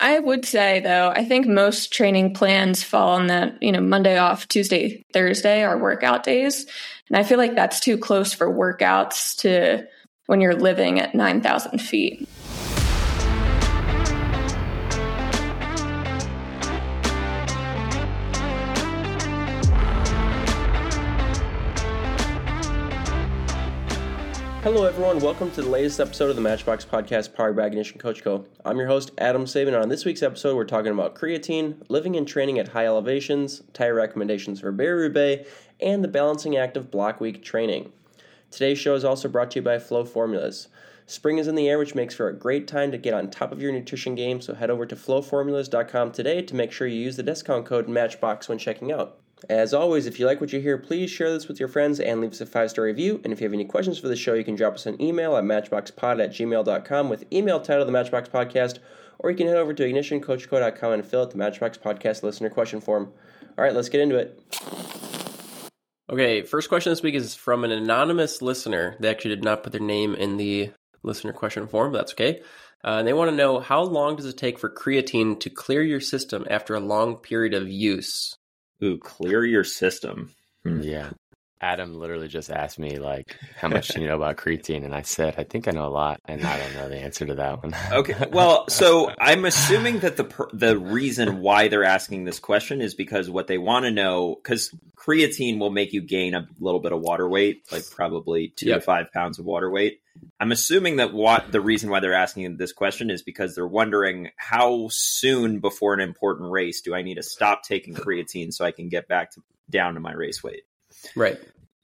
I would say, though, I think most training plans fall on that, Monday off, Tuesday, Thursday are workout days. And I feel like that's too close for workouts to when you're living at 9,000 feet. Hello everyone, welcome to the latest episode of the Matchbox Podcast powered by Ignition Coach Co. I'm your host, Adam Saban, and on this week's episode we're talking about creatine, living and training at high elevations, tire recommendations for Barry-Roubaix, and the balancing act of block week training. Today's show is also brought to you by Flow Formulas. Spring is in the air, which makes for a great time to get on top of your nutrition game, so head over to flowformulas.com today to make sure you use the discount code MATCHBOX when checking out. As always, if you like what you hear, please share this with your friends and leave us a 5-star review. And if you have any questions for the show, you can drop us an email at matchboxpod@gmail.com with email title The Matchbox Podcast, or you can head over to ignitioncoachco.com and fill out the Matchbox Podcast listener question form. All right, let's get into it. Okay, first question this week is from an anonymous listener. They actually did not put their name in the listener question form, but that's okay. And they want to know, how long does it take for creatine to clear your system after a long period of use? Ooh, clear your system. Yeah. Adam literally just asked me, how much do you know about creatine? And I said, I think I know a lot, and I don't know the answer to that one. Okay. Well, so I'm assuming that the reason why they're asking this question is because what they want to know, because creatine will make you gain a little bit of water weight, like probably 2 to 5 pounds of water weight. I'm assuming that the reason why they're asking this question is because they're wondering how soon before an important race do I need to stop taking creatine so I can get back down to my race weight. Right.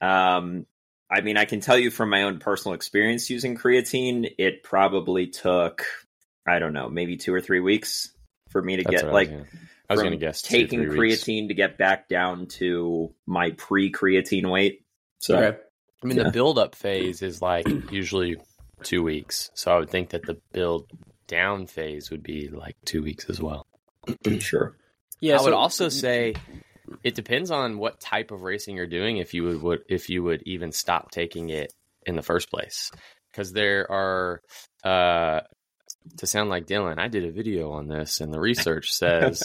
I mean, I can tell you from my own personal experience using creatine, it probably took, I don't know, maybe 2 or 3 weeks for me to get I was going to guess taking 2 or 3 weeks. creatine to get back down to my pre-creatine weight. So, Okay. I mean, the build-up phase is usually 2 weeks. So I would think that the build-down phase would be 2 weeks as well. Sure. Yeah, I would also say it depends on what type of racing you're doing if you would even stop taking it in the first place. Because there are, to sound like Dylan, I did a video on this, and the research says,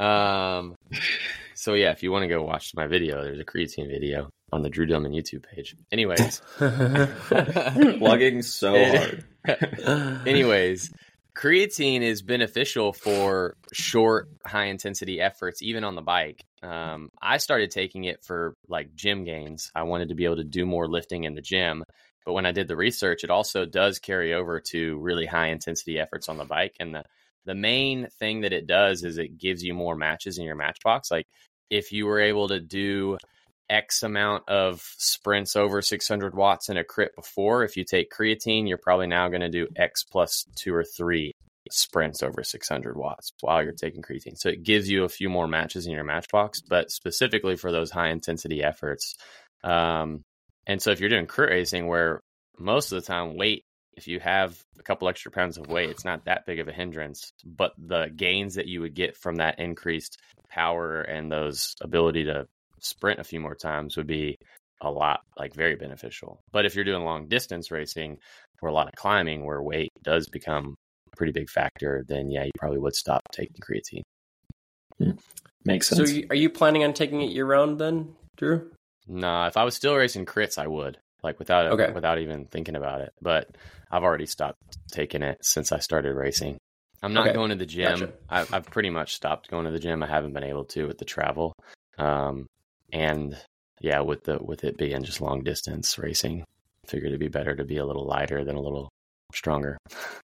so yeah, if you want to go watch my video, there's a creatine video on the Drew Dillman YouTube page. Anyways. Plugging so hard. Anyways, creatine is beneficial for short, high-intensity efforts, even on the bike. I started taking it for gym gains. I wanted to be able to do more lifting in the gym. But when I did the research, it also does carry over to really high-intensity efforts on the bike. And the main thing that it does is it gives you more matches in your Matchbox. If you were able to do X amount of sprints over 600 watts in a crit before, if you take creatine, you're probably now going to do X plus 2 or 3 sprints over 600 watts while you're taking creatine. So it gives you a few more matches in your Matchbox, but specifically for those high intensity efforts. And so if you're doing crit racing, where most of the time if you have a couple extra pounds of weight, it's not that big of a hindrance, but the gains that you would get from that increased power and those ability to sprint a few more times would be a lot, very beneficial. But if you're doing long distance racing or a lot of climbing where weight does become a pretty big factor, then yeah, you probably would stop taking creatine. Makes sense. So are you planning on taking it year round then, Drew? Nah, if I was still racing crits, I would, without even thinking about it. But I've already stopped taking it since I started racing. I'm not going to the gym. Gotcha. I've pretty much stopped going to the gym. I haven't been able to with the travel. And yeah, with it being just long distance racing, figured it'd be better to be a little lighter than a little stronger.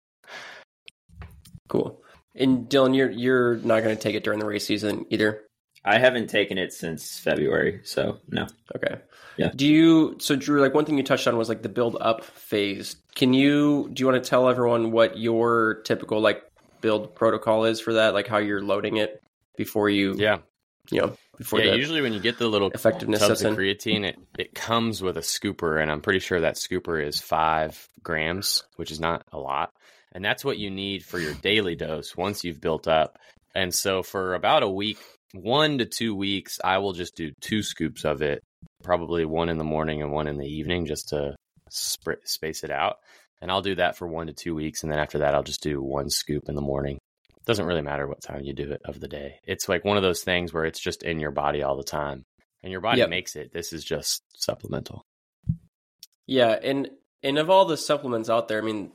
Cool. And Dylan, you're not going to take it during the race season either? I haven't taken it since February, so no. Okay. Yeah. So Drew, one thing you touched on was the build up phase. Do you want to tell everyone what your typical build protocol is for that? How you're loading it before you, usually when you get the little effectiveness tubs of creatine, it comes with a scooper, and I'm pretty sure that scooper is 5 grams, which is not a lot. And that's what you need for your daily dose once you've built up. And so for about a week, 1 to 2 weeks, I will just do 2 scoops of it, probably 1 in the morning and 1 in the evening, just to space it out. And I'll do that for 1 to 2 weeks. And then after that, I'll just do 1 scoop in the morning. Doesn't really matter what time you do it of the day. It's like one of those things where it's just in your body all the time, and your body makes it. This is just supplemental. Yeah, and of all the supplements out there, I mean,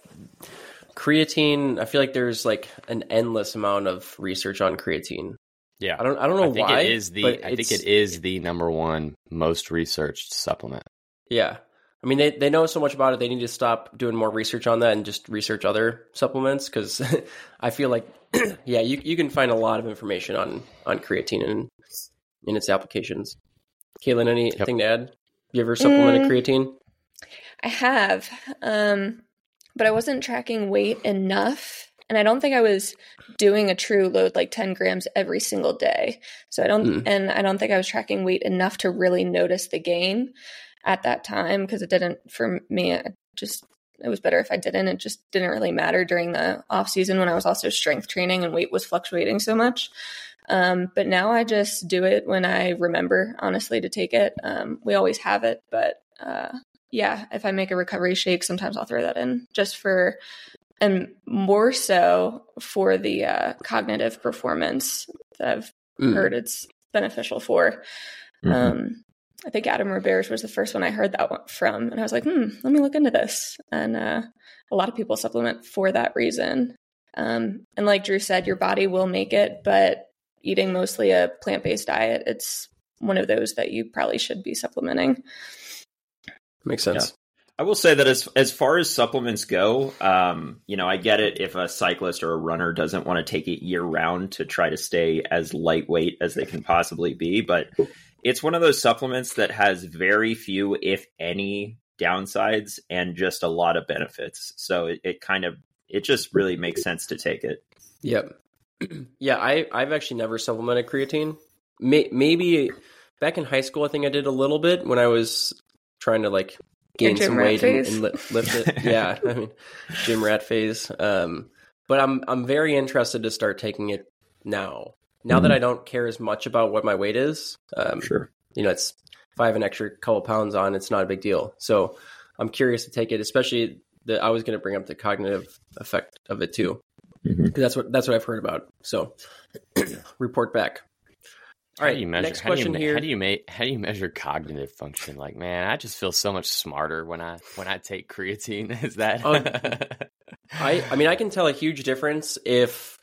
creatine, I feel like there's like an endless amount of research on creatine. Yeah. I don't know why. I think it is the number one most researched supplement. Yeah. I mean, they know so much about it. They need to stop doing more research on that and just research other supplements, because I feel like, yeah, you can find a lot of information on creatine and in its applications. Caitlin, anything to add? You ever supplemented creatine? I have, but I wasn't tracking weight enough. And I don't think I was doing a true load, like 10 grams every single day. So I don't think I was tracking weight enough to really notice the gain at that time, because it didn't, for me, it was better if I didn't. It just didn't really matter during the off season when I was also strength training and weight was fluctuating so much. But now I just do it when I remember, honestly, to take it. We always have it, but yeah, if I make a recovery shake, sometimes I'll throw that in just for, and more so for the cognitive performance that I've heard it's beneficial for. I think Adam Roberge was the first one I heard that one from. And I was like, let me look into this. And a lot of people supplement for that reason. And like Drew said, your body will make it, but eating mostly a plant-based diet, it's one of those that you probably should be supplementing. Makes sense. Yeah. I will say that as far as supplements go, I get it if a cyclist or a runner doesn't want to take it year round to try to stay as lightweight as they can possibly be, but it's one of those supplements that has very few, if any, downsides and just a lot of benefits. So it just really makes sense to take it. Yep. Yeah, I've actually never supplemented creatine. Maybe back in high school, I think I did a little bit when I was trying to like gain some weight and lift it. Yeah, I mean, gym rat phase. But I'm very interested to start taking it now. Now that I don't care as much about what my weight is, sure. It's if I have an extra couple pounds on, it's not a big deal. So I'm curious to take it, especially I was going to bring up the cognitive effect of it too, because that's what I've heard about. So report back. All right, next question here. How do you measure cognitive function? Like, man, I just feel so much smarter when I take creatine. Is that? I mean, I can tell a huge difference if.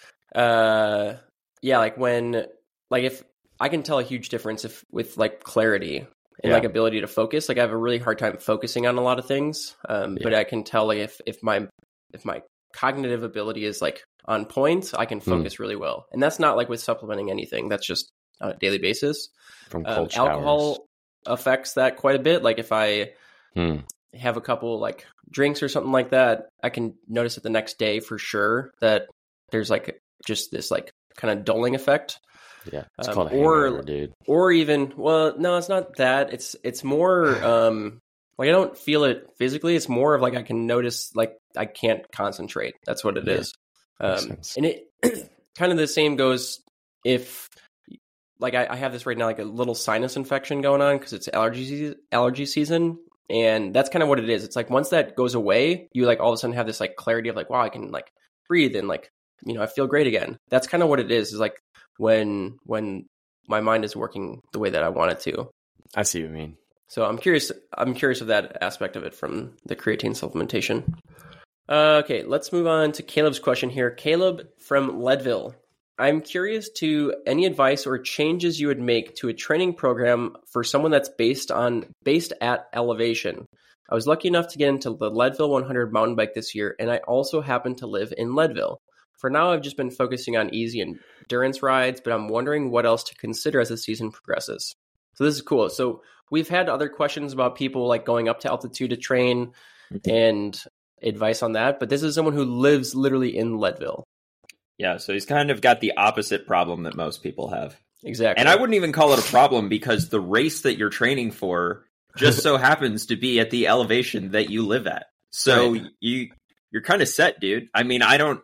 If I can tell a huge difference with like clarity and like ability to focus. Like I have a really hard time focusing on a lot of things. But I can tell like if my cognitive ability is like on point, I can focus really well. And that's not like with supplementing anything. That's just on a daily basis. From cold alcohol affects that quite a bit. Like if I have a couple like drinks or something like that, I can notice it the next day for sure that there's like just this like kind of dulling effect. Yeah, it's called a hangover, dude. Or even, well, no, it's not that. It's more like I don't feel it physically. It's more of like I can notice like I can't concentrate. That's what it is. And it kind of the same goes if like I have this right now, like a little sinus infection going on because it's allergy season. And that's kind of what it is. It's like once that goes away, you like all of a sudden have this like clarity of like, wow, I can like breathe and like, I feel great again. That's kind of what it is like when my mind is working the way that I want it to. I see what you mean. So I'm curious of that aspect of it from the creatine supplementation. Okay, let's move on to Caleb's question here. Caleb from Leadville. I'm curious to any advice or changes you would make to a training program for someone that's based at elevation. I was lucky enough to get into the Leadville 100 mountain bike this year, and I also happen to live in Leadville. For now, I've just been focusing on easy endurance rides, but I'm wondering what else to consider as the season progresses. So this is cool. So we've had other questions about people like going up to altitude to train and advice on that, but this is someone who lives literally in Leadville. Yeah, so he's kind of got the opposite problem that most people have. Exactly. And I wouldn't even call it a problem because the race that you're training for just so happens to be at the elevation that you live at. So right. You're kind of set, dude. I mean,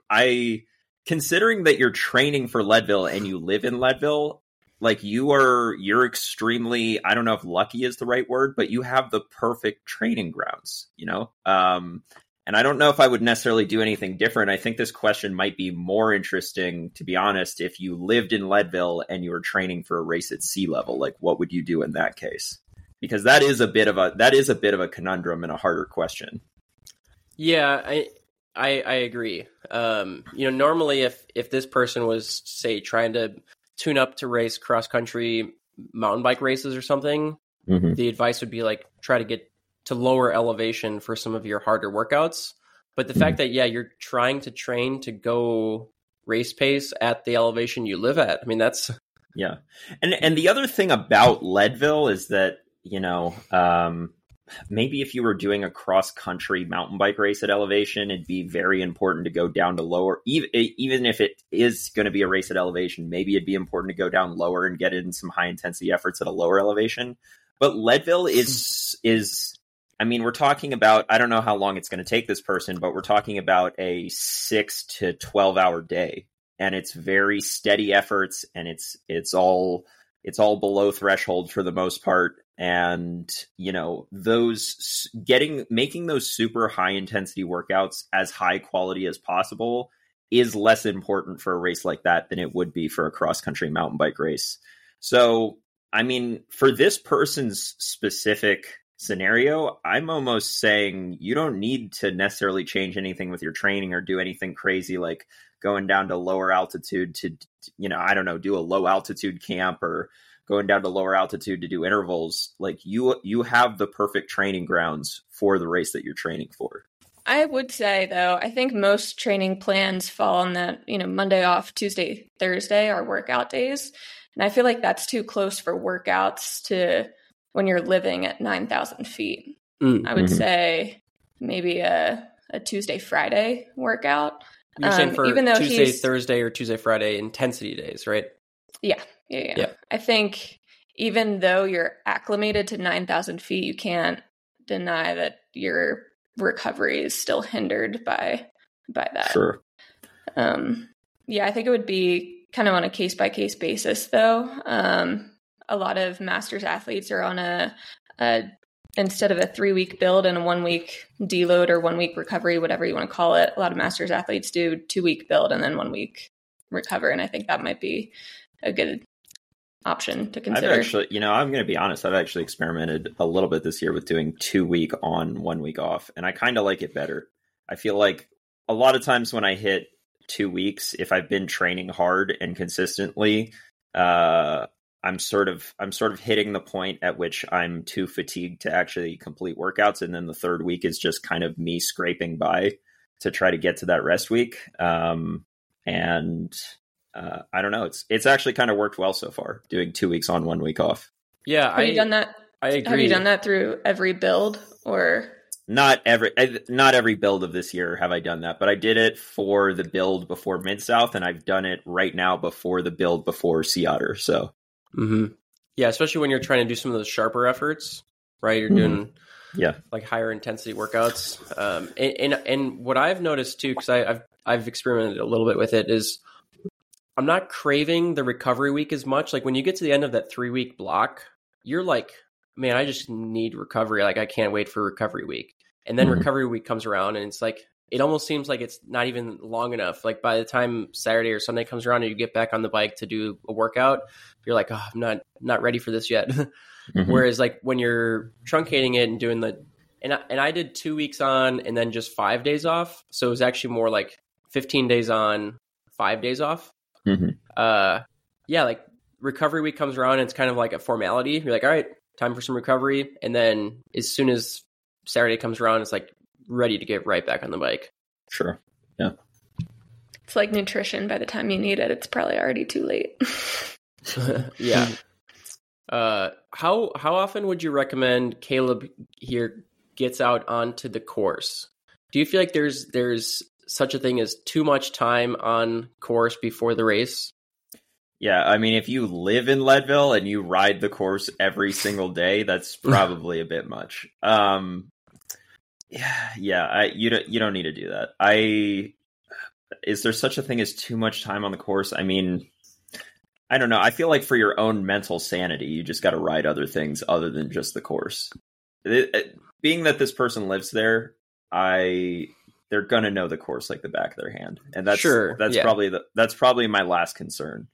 considering that you're training for Leadville and you live in Leadville, like you're extremely, I don't know if lucky is the right word, but you have the perfect training grounds, And I don't know if I would necessarily do anything different. I think this question might be more interesting, to be honest, if you lived in Leadville and you were training for a race at sea level. Like, what would you do in that case? Because that is a bit of a conundrum and a harder question. Yeah, I agree. Normally if this person was, say, trying to tune up to race cross country mountain bike races or something, the advice would be like try to get to lower elevation for some of your harder workouts. But the fact that, you're trying to train to go race pace at the elevation you live at, I mean, that's... Yeah. And the other thing about Leadville is that, maybe if you were doing a cross country mountain bike race at elevation, it'd be very important to go down to lower, even if it is going to be a race at elevation, maybe it'd be important to go down lower and get in some high intensity efforts at a lower elevation. But Leadville is I mean, we're talking about, I don't know how long it's going to take this person, but we're talking about a 6 to 12 hour day, and it's very steady efforts, and it's all below threshold for the most part. And, making those super high intensity workouts as high quality as possible is less important for a race like that than it would be for a cross country mountain bike race. So, I mean, for this person's specific scenario, I'm almost saying you don't need to necessarily change anything with your training or do anything crazy like going down to lower altitude to, do a low altitude camp or going down to lower altitude to do intervals. Like you have the perfect training grounds for the race that you're training for. I would say, though, I think most training plans fall on that, Monday off, Tuesday, Thursday are workout days. And I feel like that's too close for workouts to when you're living at 9,000 feet. I would say maybe a Tuesday, Friday workout. You're saying for even though Tuesday, Thursday, or Tuesday, Friday intensity days, right? Yeah. I think even though you're acclimated to 9,000 feet, you can't deny that your recovery is still hindered by that. Sure. I think it would be kind of on a case-by-case basis, though. A lot of masters athletes are on a instead of a 3-week build and a 1-week deload or 1-week recovery, whatever you want to call it. A lot of masters athletes do 2-week build and then 1 week recover. And I think that might be a good option to consider. I've actually, I'm going to be honest, I've actually experimented a little bit this year with doing 2-week on, 1 week off. And I kind of like it better. I feel like a lot of times when I hit 2 weeks, if I've been training hard and consistently, I'm sort of hitting the point at which I'm too fatigued to actually complete workouts. And then the 3rd week is just kind of me scraping by to try to get to that rest week. I don't know. It's actually kind of worked well so far, doing 2 weeks on, 1 week off. Yeah. Have you done that? I agree. Have you done that through every build or? Not every build of this year have I done that, but I did it for the build before Mid-South, and I've done it right now before the build before Sea Otter. So, yeah, especially when you're trying to do some of those sharper efforts, right? You're doing like higher intensity workouts. And what I've noticed too, because I've experimented a little bit with it, is I'm not craving the recovery week as much. Like when you get to the end of that 3-week block, you're like, man, I just need recovery. Like I can't wait for recovery week. And then recovery week comes around and it's like, it almost seems like it's not even long enough. Like by the time Saturday or Sunday comes around and you get back on the bike to do a workout, you're like, oh, I'm not ready for this yet. Whereas like when you're truncating it and doing and I did 2 weeks on and then just 5 days off. So it was actually more like 15 days on, 5 days off. Like recovery week comes around and it's kind of like a formality. You're like, all right, time for some recovery. And then as soon as Saturday comes around, it's like ready to get right back on the bike. Sure. Yeah. It's like nutrition. By the time you need it, it's probably already too late. Yeah. How often would you recommend Caleb here gets out onto the course? Do you feel like there's such a thing as too much time on course before the race? Yeah, I mean, if you live in Leadville and you ride the course every single day, that's probably a bit much. You don't need to do that. Is there such a thing as too much time on the course? I mean, I don't know. I feel like for your own mental sanity, you just got to ride other things other than just the course. Being that this person lives there, they're gonna know the course like the back of their hand, and that's probably my last concern.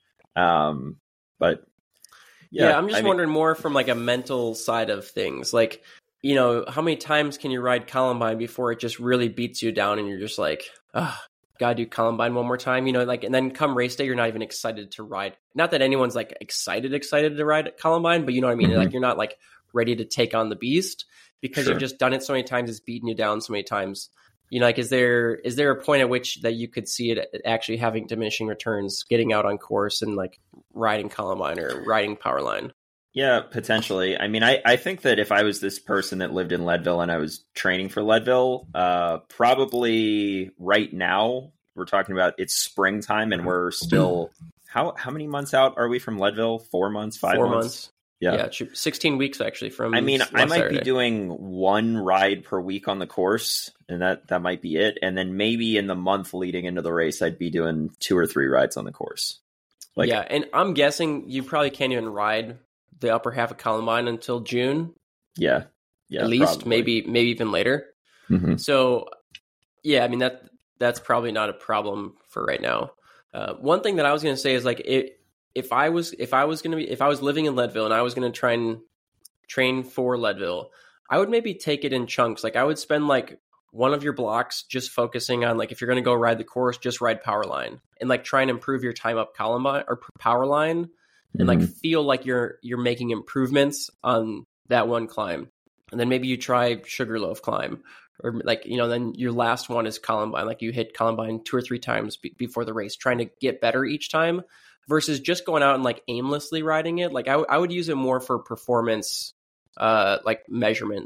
But yeah, I'm just wondering more from like a mental side of things. Like, you know, how many times can you ride Columbine before it just really beats you down and you're just like, gotta do Columbine one more time, you know, like, and then come race day, you're not even excited to ride. Not that anyone's like excited to ride Columbine, but you know what I mean? Mm-hmm. Like, you're not like ready to take on the beast because you've just done it so many times, it's beaten you down so many times. You know, like, is there a point at which that you could see it actually having diminishing returns, getting out on course and like riding Columbine or riding Powerline? Yeah, potentially. I mean, I think that if I was this person that lived in Leadville and I was training for Leadville, probably right now we're talking about it's springtime and we're still how many months out are we from Leadville? 4 months, 5 months? Yeah, 16 weeks actually from. I mean, I might be doing one ride per week on the course, and that might be it. And then maybe in the month leading into the race, I'd be doing 2 or 3 rides on the course. Like, yeah, and I'm guessing you probably can't even ride the upper half of Columbine until June. Yeah, at least probably. maybe even later. Mm-hmm. So, yeah, I mean that's probably not a problem for right now. One thing that I was going to say is like If I was living in Leadville and I was going to try and train for Leadville, I would maybe take it in chunks. Like, I would spend like one of your blocks just focusing on, like, if you're going to go ride the course, just ride Powerline and like try and improve your time up Columbine or Powerline and like feel like you're making improvements on that one climb. And then maybe you try Sugarloaf climb, or like, you know, then your last one is Columbine. Like, you hit Columbine 2 or 3 times before the race, trying to get better each time. Versus just going out and like aimlessly riding it. Like, I would use it more for performance, like measurement.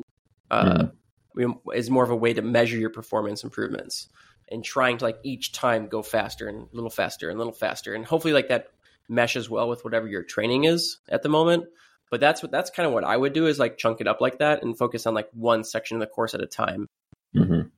Is more of a way to measure your performance improvements and trying to like each time go faster and a little faster and a little faster. And hopefully like that meshes well with whatever your training is at the moment. But that's kind of what I would do, is like chunk it up like that and focus on like one section of the course at a time. Mm-hmm.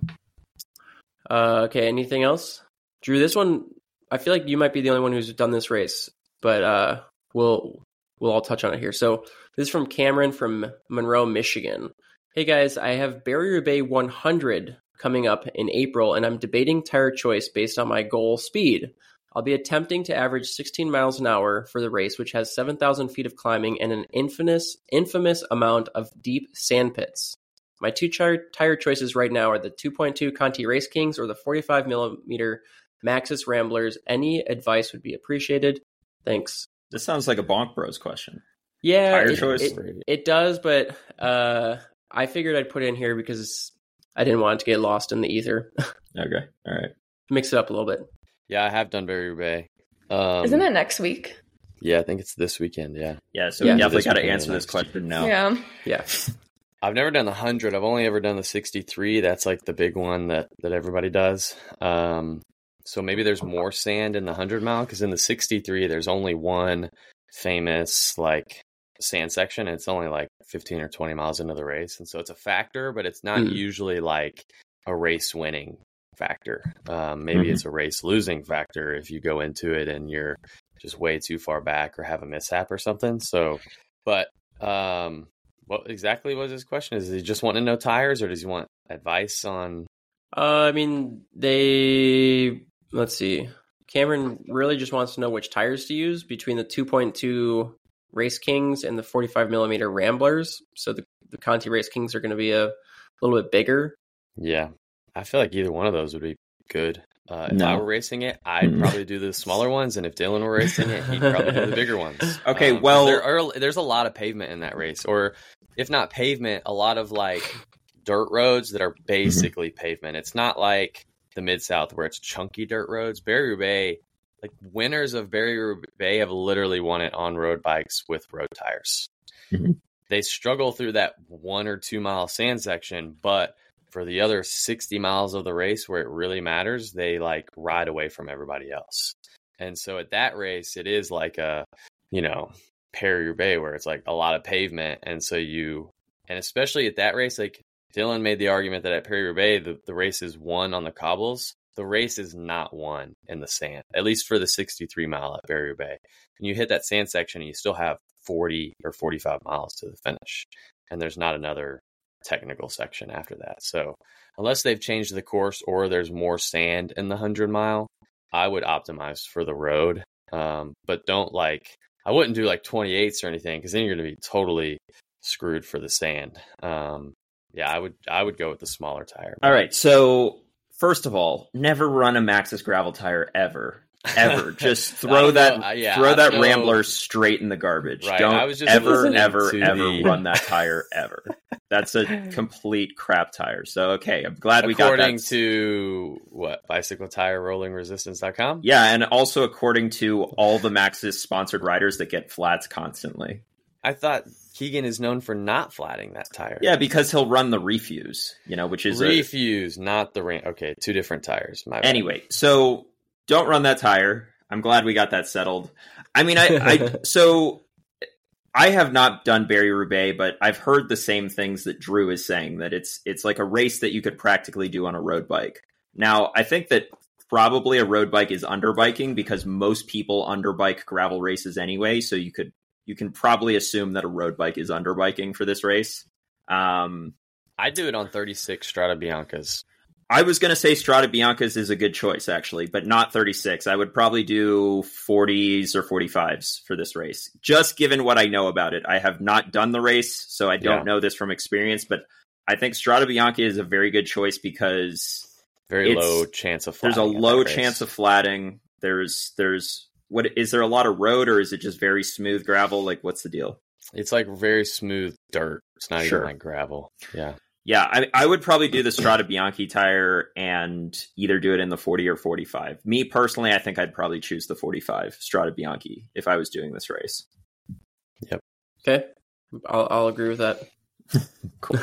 Okay. Anything else? Drew, this one, I feel like you might be the only one who's done this race, but we'll all touch on it here. So this is from Cameron from Monroe, Michigan. Hey guys, I have Barrier-Roubaix 100 coming up in April, and I'm debating tire choice based on my goal speed. I'll be attempting to average 16 miles an hour for the race, which has 7,000 feet of climbing and an infamous amount of deep sand pits. My 2 tire choices right now are the 2.2 Conti Race Kings or the 45 millimeter Maxxis Ramblers. Any advice would be appreciated. Thanks. This sounds like a Bonk Bros question. Yeah, tire choice. It does, but I figured I'd put it in here because I didn't want it to get lost in the ether. Okay, all right. Mix it up a little bit. Yeah, I have done Barrier-Roubaix. Isn't it next week? Yeah, I think it's this weekend. Yeah. Yeah. So we definitely got to answer this question now. Yeah. I've never done the 100. I've only ever done the 63. That's like the big one that everybody does. So maybe there's more sand in the 100 mile, because in the 63, there's only one famous like sand section. And it's only like 15 or 20 miles into the race. And so it's a factor, but it's not usually like a race winning factor. Maybe it's a race losing factor if you go into it and you're just way too far back or have a mishap or something. So, but what exactly was his question? Is he just wanting to know tires, or does he want advice on? I mean, let's see. Cameron really just wants to know which tires to use between the 2.2 Race Kings and the 45 millimeter Ramblers. So the Conti Race Kings are going to be a little bit bigger. Yeah. I feel like either one of those would be good. If I were racing it, I'd probably do the smaller ones, and if Dylan were racing it, he'd probably do the bigger ones. Okay, well, there's a lot of pavement in that race, or if not pavement, a lot of like dirt roads that are basically pavement. It's not like the Mid-South where it's chunky dirt roads. Barrier-Roubaix, like winners of Barrier-Roubaix have literally won it on road bikes with road tires. They struggle through that 1 or 2 mile sand section, but for the other 60 miles of the race where it really matters, they like ride away from everybody else. And so at that race, it is like a, Paris-Roubaix where it's like a lot of pavement. And so and especially at that race, like Dylan made the argument that at Paris-Roubaix, the race is won on the cobbles. The race is not won in the sand, at least for the 63 mile at Paris-Roubaix. And you hit that sand section and you still have 40 or 45 miles to the finish. And there's not another technical section after that. So unless they've changed the course or there's more sand in the 100-mile, I would optimize for the road. But I wouldn't do like 28s or anything, because then you're going to be totally screwed for the sand. I would go with the smaller tire. All right. So first of all, never run a Maxxis gravel tire ever. Just throw that Rambler straight in the garbage. Right. Don't ever run that tire ever. That's a complete crap tire. So, okay, I'm glad we got that. According to bicycletirerollingresistance.com? Yeah, and also according to all the Maxxis sponsored riders that get flats constantly. I thought Keegan is known for not flatting that tire. Yeah, because he'll run the Refuse, which is Refuse, not the Okay, two different tires. My bad. Anyway, so don't run that tire. I'm glad we got that settled. I mean, so I have not done Barry-Roubaix, but I've heard the same things that Drew is saying, that it's like a race that you could practically do on a road bike. Now, I think that probably a road bike is underbiking, because most people underbike gravel races anyway, so you can probably assume that a road bike is underbiking for this race. I do it on 36 Strada Biancas. I was going to say Strada Biancas is a good choice, actually, but not 36. I would probably do 40s or 45s for this race, just given what I know about it. I have not done the race, so I don't know this from experience, but I think Strada Bianca is a very good choice because very low chance of flatting. There's a low chance of flatting. There's what is there a lot of road, or is it just very smooth gravel? Like, what's the deal? It's like very smooth dirt. It's not even like gravel. Yeah, I would probably do the Strada Bianchi tire and either do it in the 40 or 45. Me personally, I think I'd probably choose the 45 Strada Bianchi if I was doing this race. Yep. Okay, I'll agree with that. Cool.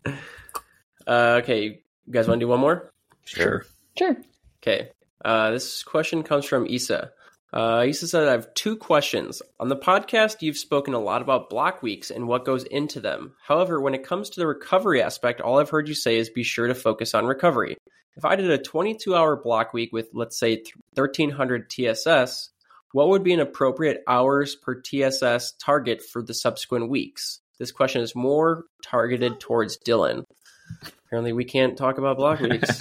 Okay, you guys want to do one more? Sure. Okay, this question comes from Issa. Issa said, I have two questions. On the podcast, you've spoken a lot about block weeks and what goes into them. However, when it comes to the recovery aspect, all I've heard you say is be sure to focus on recovery. If I did a 22-hour block week with, let's say, 1,300 TSS, what would be an appropriate hours per TSS target for the subsequent weeks? This question is more targeted towards Dylan. Apparently, we can't talk about block weeks.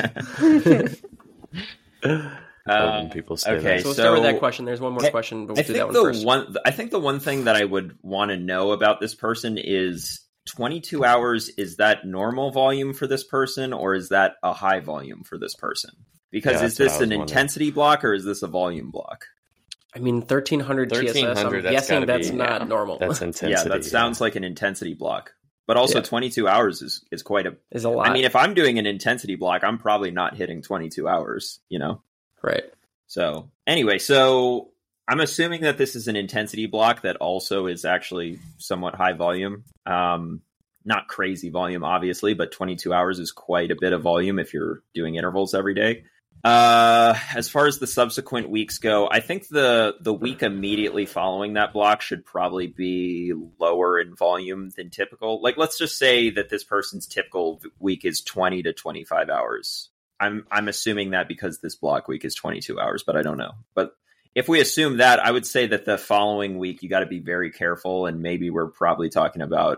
People say okay, so we'll start with that question. There's one more question, but we'll do that one first. I think the one thing that I would want to know about this person is 22 hours. Is that normal volume for this person, or is that a high volume for this person? Because is this an intensity block, or is this a volume block? I mean, 1,300 TSS, I'm guessing that's not normal. That's intensity. Yeah, that sounds like an intensity block. But also 22 hours is quite a lot. I mean, if I'm doing an intensity block, I'm probably not hitting 22 hours, Right. So anyway, so I'm assuming that this is an intensity block that also is actually somewhat high volume. Not crazy volume, obviously, but 22 hours is quite a bit of volume if you're doing intervals every day. As far as the subsequent weeks go, I think the week immediately following that block should probably be lower in volume than typical. Like, let's just say that this person's typical week is 20 to 25 hours. I'm assuming that because this block week is 22 hours, but I don't know. But if we assume that, I would say that the following week, you got to be very careful. And maybe we're probably talking about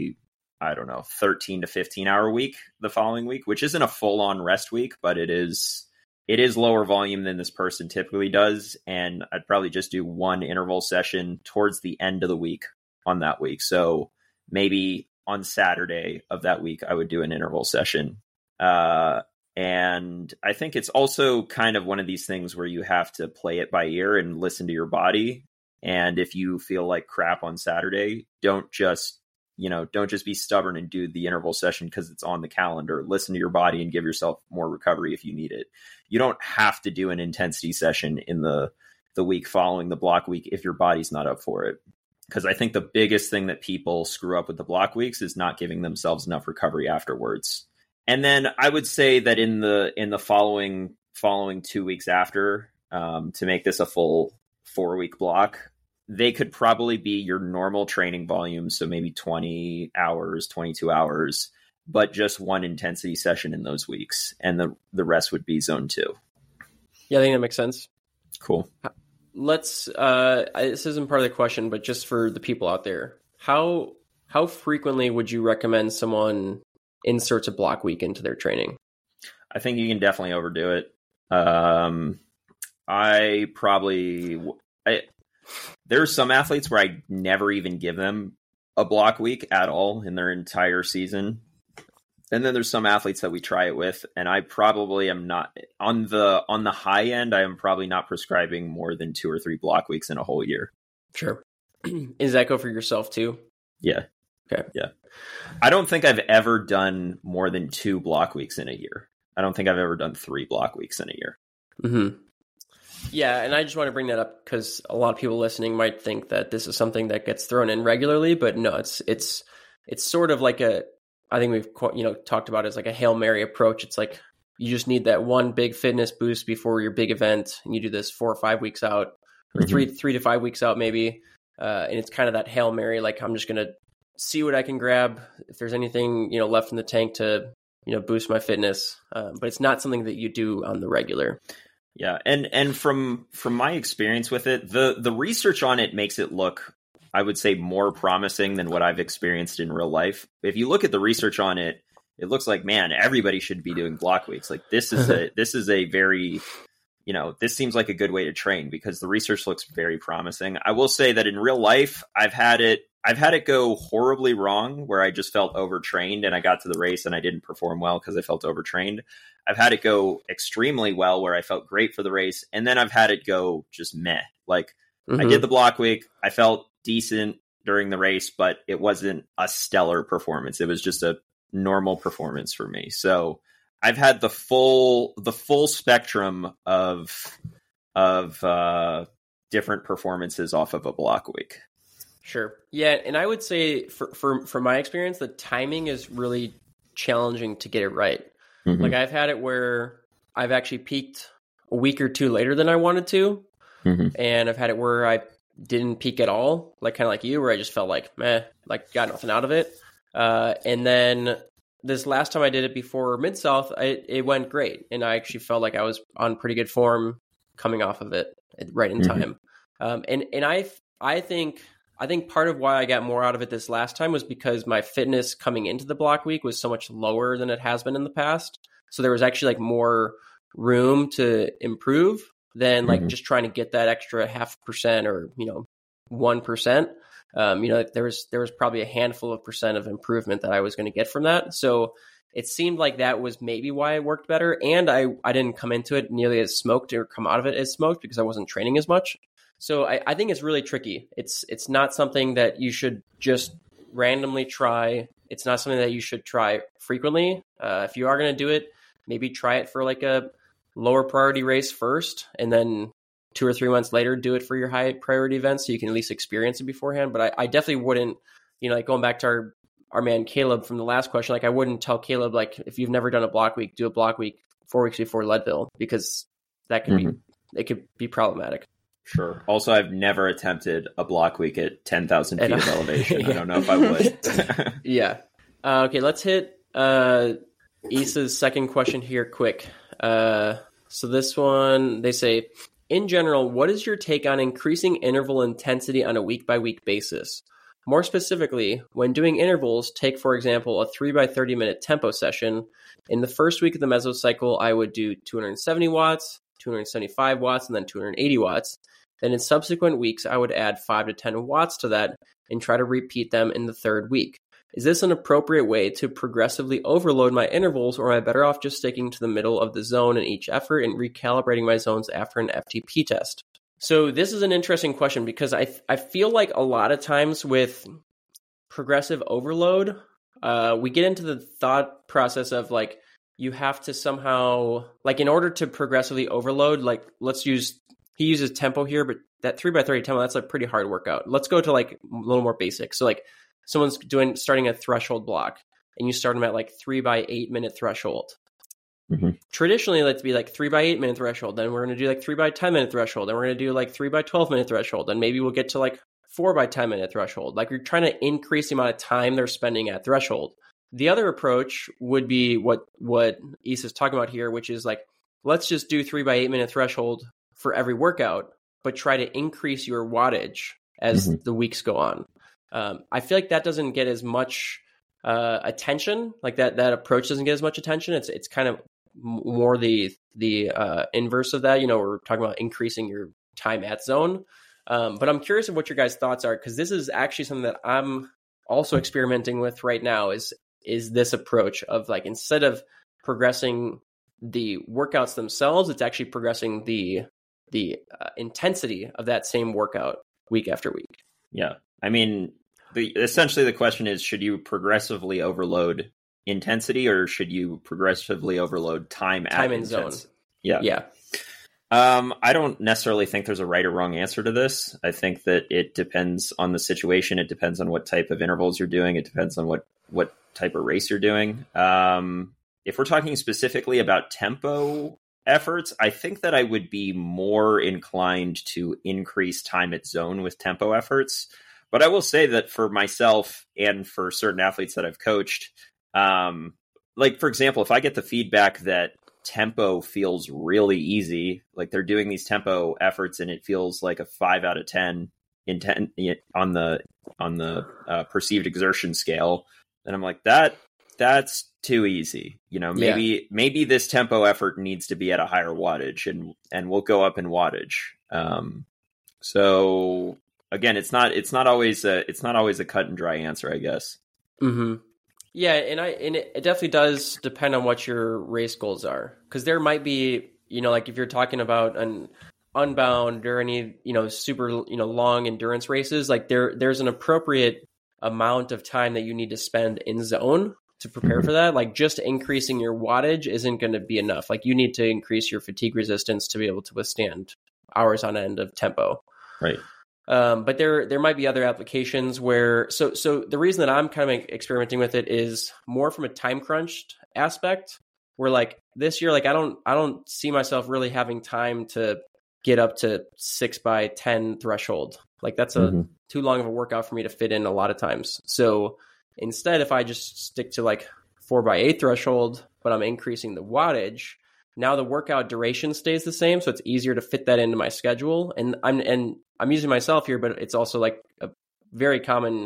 13 to 15 hour week the following week, which isn't a full on rest week, but it is lower volume than this person typically does. And I'd probably just do one interval session towards the end of the week on that week. So maybe on Saturday of that week, I would do an interval session. And I think it's also kind of one of these things where you have to play it by ear and listen to your body. And if you feel like crap on Saturday, don't just be stubborn and do the interval session because it's on the calendar. Listen to your body and give yourself more recovery if you need it. You don't have to do an intensity session in the week following the block week if your body's not up for it. Because I think the biggest thing that people screw up with the block weeks is not giving themselves enough recovery afterwards. And then I would say that in the following 2 weeks after, to make this a full 4-week block, they could probably be your normal training volume. So maybe 20 hours, 22 hours, but just one intensity session in those weeks. And the rest would be zone 2. Yeah, I think that makes sense. Cool. Let's, this isn't part of the question, but just for the people out there, how frequently would you recommend someone inserts a block week into their training? I think you can definitely overdo it. There's some athletes where I never even give them a block week at all in their entire season. And then there's some athletes that we try it with, and I probably am not on the high end. I am probably not prescribing more than 2 or 3 block weeks in a whole year. Sure. Does that go for yourself too? Yeah. Okay. Yeah. I don't think I've ever done more than 2 block weeks in a year. I don't think I've ever done 3 block weeks in a year. Mm-hmm. Yeah, and I just want to bring that up because a lot of people listening might think that this is something that gets thrown in regularly, but no, it's sort of like I think we've talked about it as like a Hail Mary approach. It's like you just need that one big fitness boost before your big event, and you do this 4 or 5 weeks out, or 3 to 5 weeks out maybe, and it's kind of that Hail Mary. Like I'm just gonna see what I can grab if there's anything left in the tank to boost my fitness, but it's not something that you do on the regular. Yeah, and from my experience with it, the research on it makes it look, I would say, more promising than what I've experienced in real life. If you look at the research on it, it looks like, man, everybody should be doing block weeks. Like this is a very, this seems like a good way to train because the research looks very promising. I will say that in real life, I've had it go horribly wrong where I just felt overtrained and I got to the race and I didn't perform well because I felt overtrained. I've had it go extremely well where I felt great for the race. And then I've had it go just meh. Like I did the block week. I felt decent during the race, but it wasn't a stellar performance. It was just a normal performance for me. So I've had the full spectrum of different performances off of a block week. Sure. Yeah. And I would say for my experience, the timing is really challenging to get it right. Mm-hmm. Like I've had it where I've actually peaked a week or 2 later than I wanted to. Mm-hmm. And I've had it where I didn't peak at all, like kind of like you, where I just felt like, meh, like got nothing out of it. And then this last time I did it before Mid-South, it went great. And I actually felt like I was on pretty good form coming off of it right in time. And I think part of why I got more out of it this last time was because my fitness coming into the block week was so much lower than it has been in the past. So there was actually like more room to improve than like just trying to get that extra 0.5% or 1%. There was probably a handful of percent of improvement that I was going to get from that. So it seemed like that was maybe why it worked better. And I didn't come into it nearly as smoked or come out of it as smoked because I wasn't training as much. So I think it's really tricky. It's not something that you should just randomly try. It's not something that you should try frequently. If you are going to do it, maybe try it for like a lower priority race first, and then 2 or 3 months later, do it for your high priority events so you can at least experience it beforehand. But I definitely wouldn't, like going back to our man Caleb from the last question, like I wouldn't tell Caleb, like if you've never done a block week, do a block week 4 weeks before Leadville, because that can it could be problematic. Sure. Also, I've never attempted a block week at 10,000 feet of elevation. Yeah. I don't know if I would. Yeah. Okay, let's hit Issa's second question here quick. So this one, they say, in general, what is your take on increasing interval intensity on a week-by-week basis? More specifically, when doing intervals, take, for example, a 3x30 minute tempo session. In the first week of the mesocycle, I would do 270 watts, 275 watts, and then 280 watts. Then in subsequent weeks, I would add 5 to 10 watts to that and try to repeat them in the third week. Is this an appropriate way to progressively overload my intervals, or am I better off just sticking to the middle of the zone in each effort and recalibrating my zones after an FTP test? So this is an interesting question because I feel like a lot of times with progressive overload, we get into the thought process of like, you have to somehow, like in order to progressively overload, like he uses tempo here, but that 3x30 tempo, that's a pretty hard workout. Let's go to like a little more basic. So like someone's starting a threshold block and you start them at like 3x8 minute threshold. Mm-hmm. Traditionally, let's be like 3x8 minute threshold. Then we're going to do like 3x10 minute threshold. Then we're going to do like 3x12 minute threshold. And maybe we'll get to like 4x10 minute threshold. Like you're trying to increase the amount of time they're spending at threshold. The other approach would be what Issa's talking about here, which is like, let's just do 3x8 minute threshold for every workout, but try to increase your wattage as the weeks go on. I feel like that doesn't get as much attention. Like that approach doesn't get as much attention. It's kind of more the inverse of that. We're talking about increasing your time at zone. But I'm curious of what your guys' thoughts are, because this is actually something that I'm also experimenting with right now. Is this approach of like, instead of progressing the workouts themselves, it's actually progressing the intensity of that same workout week after week. Yeah, I mean, essentially the question is, should you progressively overload intensity, or should you progressively overload time in zone? Yeah. I don't necessarily think there's a right or wrong answer to this. I think that it depends on the situation. It depends on what type of intervals you're doing. It depends on what type of race you're doing. If we're talking specifically about tempo efforts, I think that I would be more inclined to increase time at zone with tempo efforts. But I will say that for myself and for certain athletes that I've coached, like, for example, if I get the feedback that tempo feels really easy, like they're doing these tempo efforts and it feels like a 5 out of 10 on the perceived exertion scale, then I'm like, that's too easy. Maybe this tempo effort needs to be at a higher wattage, and we'll go up in wattage. So again, it's not always a cut and dry answer, I guess. Mm-hmm. Yeah, and it definitely does depend on what your race goals are, because there might be, like if you're talking about an Unbound or any, super, long endurance races, like there's an appropriate amount of time that you need to spend in zone to prepare for that. Like, just increasing your wattage isn't going to be enough. Like, you need to increase your fatigue resistance to be able to withstand hours on end of tempo. Right. But there might be other applications where, so the reason that I'm kind of experimenting with it is more from a time crunched aspect, where like this year, like I don't see myself really having time to get up to 6x10 threshold. Like that's too long of a workout for me to fit in a lot of times. So instead, if I just stick to like 4x8 threshold, but I'm increasing the wattage, now the workout duration stays the same, so it's easier to fit that into my schedule. And I'm using myself here, but it's also like a very common,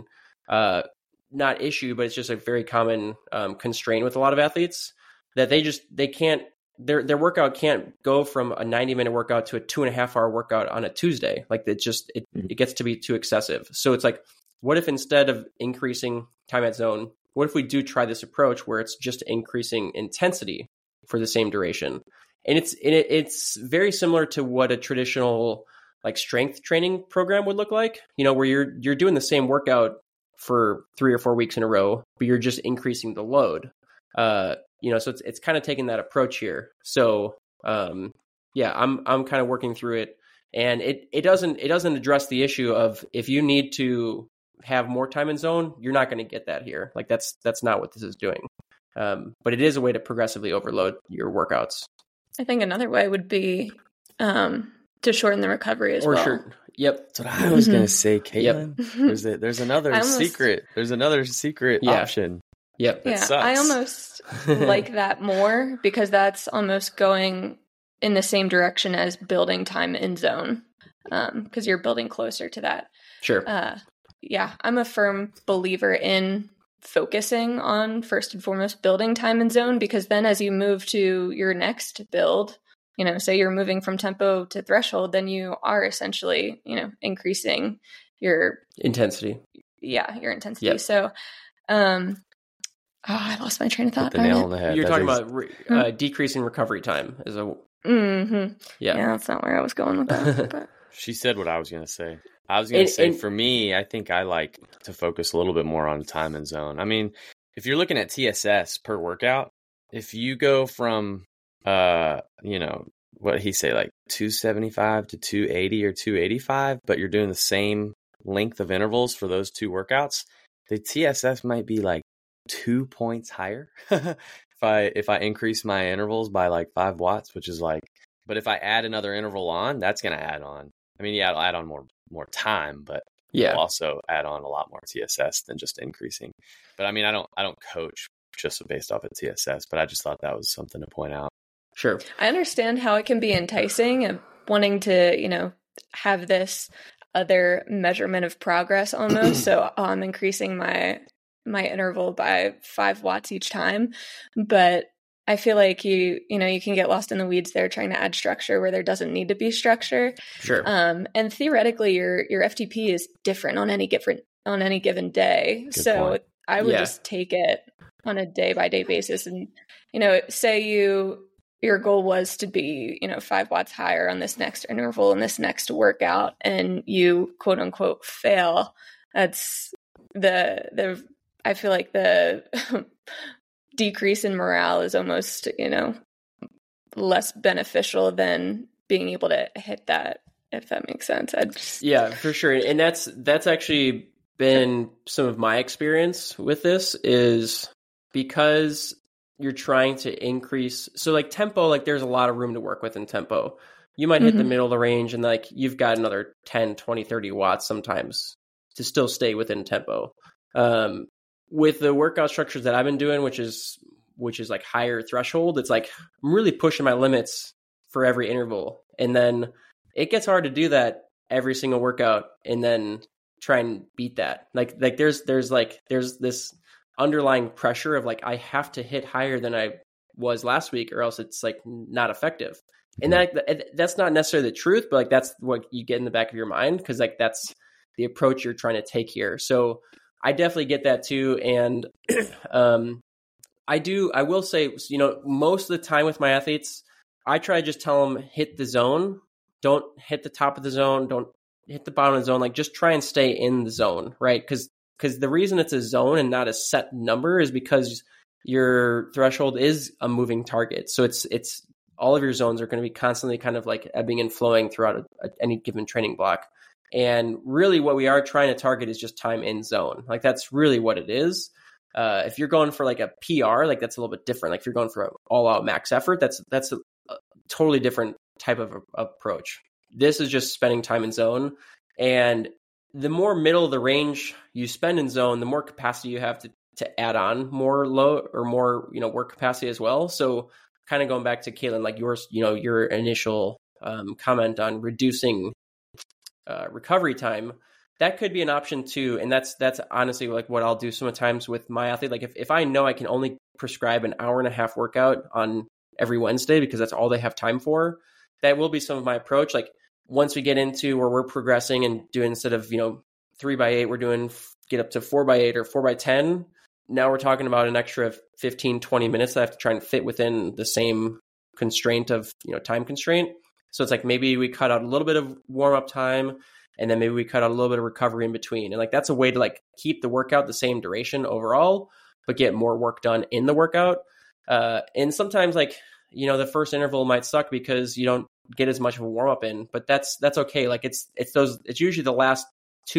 not issue, but it's just a very common constraint with a lot of athletes, that they can't, their workout can't go from a 90-minute workout to a 2.5-hour workout on a Tuesday. Like it gets to be too excessive. So it's like, what if instead of increasing time at zone, what if we do try this approach where it's just increasing intensity for the same duration? And it's very similar to what a traditional like strength training program would look like, where you're doing the same workout for 3 or 4 weeks in a row, but you're just increasing the load. So it's kind of taking that approach here. So I'm kind of working through it, and it doesn't address the issue of, if you need to have more time in zone, you're not going to get that here. Like that's not what this is doing. But it is a way to progressively overload your workouts. I think another way would be to shorten the recovery as well. Sure. Yep. That's what I was going to say, Caitlin. Yep. There's another secret. There's another secret option. Yep. Yeah, sucks. I almost like that more, because that's almost going in the same direction as building time in zone, because you're building closer to that. Sure. I'm a firm believer in focusing on, first and foremost, building time in zone, because then as you move to your next build, say you're moving from tempo to threshold, then you are essentially, increasing your intensity. Yeah, your intensity. Yep. So, I lost my train of thought. Hit the nail on the head. You're talking about decreasing recovery time is a. Mm-hmm. Yeah, that's not where I was going with that. But. She said what I was going to say. I was going to say, for me, I think I like to focus a little bit more on time and zone. I mean, if you're looking at TSS per workout, if you go from, what he say, like 275 to 280 or 285, but you're doing the same length of intervals for those two workouts, the TSS might be like 2 points higher if I increase my intervals by like 5 watts, which is like, but if I add another interval on, that's going to add on. I mean, yeah, it'll add on more time, but it'll also add on a lot more TSS than just increasing. But I mean, I don't coach just based off of TSS, but I just thought that was something to point out. Sure. I understand how it can be enticing of wanting to, have this other measurement of progress almost. So I'm increasing my my interval by 5 watts each time. But I feel like you can get lost in the weeds there trying to add structure where there doesn't need to be structure. Sure. And theoretically your FTP is different on any given day. Good so point. I would just take it on a day by day basis. And, say your goal was to be, 5 watts higher on this next interval and this next workout, and you quote unquote fail. That's I feel like the decrease in morale is almost, less beneficial than being able to hit that, if that makes sense. Yeah, for sure. And that's actually been some of my experience with this, is because you're trying to increase. So like tempo, like there's a lot of room to work with in tempo. You might hit the middle of the range and like you've got another 10, 20, 30 watts sometimes to still stay within tempo. With the workout structures that I've been doing, which is like higher threshold, it's like I'm really pushing my limits for every interval. And then it gets hard to do that every single workout and then try and beat that. Like there's this underlying pressure of like, I have to hit higher than I was last week or else it's like not effective. And that's not necessarily the truth, but like that's what you get in the back of your mind, because like that's the approach you're trying to take here. So I definitely get that too. And I will say, most of the time with my athletes, I try to just tell them, hit the zone. Don't hit the top of the zone. Don't hit the bottom of the zone. Like just try and stay in the zone, right? Because the reason it's a zone and not a set number is because your threshold is a moving target. So it's all of your zones are going to be constantly kind of like ebbing and flowing throughout any given training block. And really what we are trying to target is just time in zone. Like that's really what it is. If you're going for like a PR, like that's a little bit different. Like if you're going for an all out max effort, that's a totally different type of approach. This is just spending time in zone. And the more middle of the range you spend in zone, the more capacity you have to add on more load or more, work capacity as well. So kind of going back to Caitlin, like your initial comment on reducing recovery time, that could be an option too. And that's honestly like what I'll do sometimes with my athlete. Like if I know I can only prescribe an hour and a half workout on every Wednesday because that's all they have time for, that will be some of my approach. Like once we get into where we're progressing and doing, instead of 3x8, we're doing get up to 4x8 or 4x10. Now we're talking about an extra 15, 20 minutes that I have to try and fit within the same constraint of, time constraint. So it's like maybe we cut out a little bit of warm up time and then maybe we cut out a little bit of recovery in between. And like that's a way to like keep the workout the same duration overall, but get more work done in the workout. And sometimes like, the first interval might suck because you don't get as much of a warm up in, but that's okay. Like it's usually the last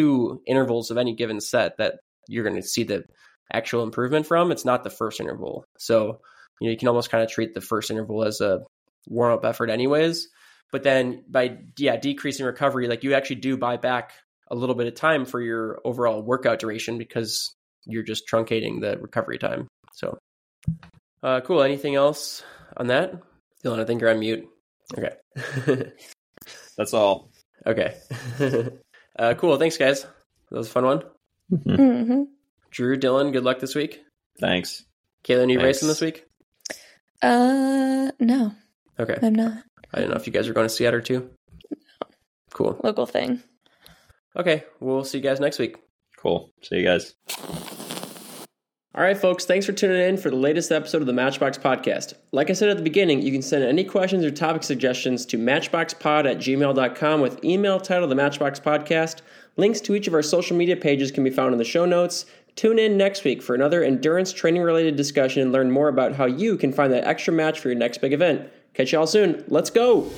2 intervals of any given set that you're going to see the actual improvement from. It's not the first interval. So, you can almost kind of treat the first interval as a warm up effort anyways. But then by decreasing recovery, like you actually do buy back a little bit of time for your overall workout duration because you're just truncating the recovery time. So cool. Anything else on that? Dylan, I think you're on mute. Okay. That's all. Okay. Cool. Thanks, guys. That was a fun one. Mm-hmm. Drew, Dylan, good luck this week. Thanks. Caitlin, you racing this week? No. Okay. I'm not. I don't know if you guys are going to Seattle too. Cool. Local thing. Okay. We'll see you guys next week. Cool. See you guys. All right, folks, thanks for tuning in for the latest episode of the Matchbox Podcast. Like I said at the beginning, you can send any questions or topic suggestions to matchboxpod@gmail.com with email titled The Matchbox Podcast. Links to each of our social media pages can be found in the show notes. Tune in next week for another endurance training-related discussion and learn more about how you can find that extra match for your next big event. Catch y'all soon. Let's go!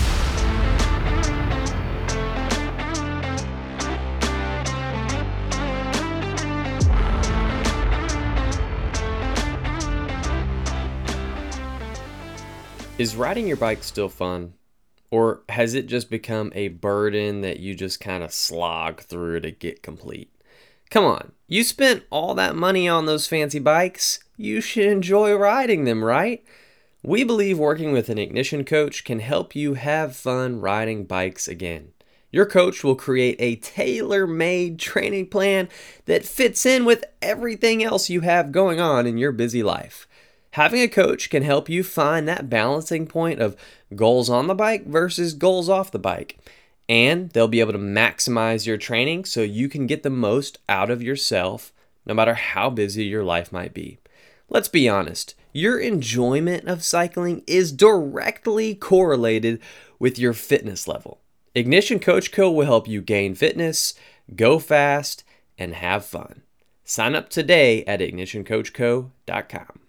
Is riding your bike still fun? Or has it just become a burden that you just kind of slog through to get complete? Come on, you spent all that money on those fancy bikes. You should enjoy riding them, right? We believe working with an Ignition coach can help you have fun riding bikes again. Your coach will create a tailor-made training plan that fits in with everything else you have going on in your busy life. Having a coach can help you find that balancing point of goals on the bike versus goals off the bike. And they'll be able to maximize your training so you can get the most out of yourself, no matter how busy your life might be. Let's be honest, your enjoyment of cycling is directly correlated with your fitness level. Ignition Coach Co. will help you gain fitness, go fast, and have fun. Sign up today at ignitioncoachco.com.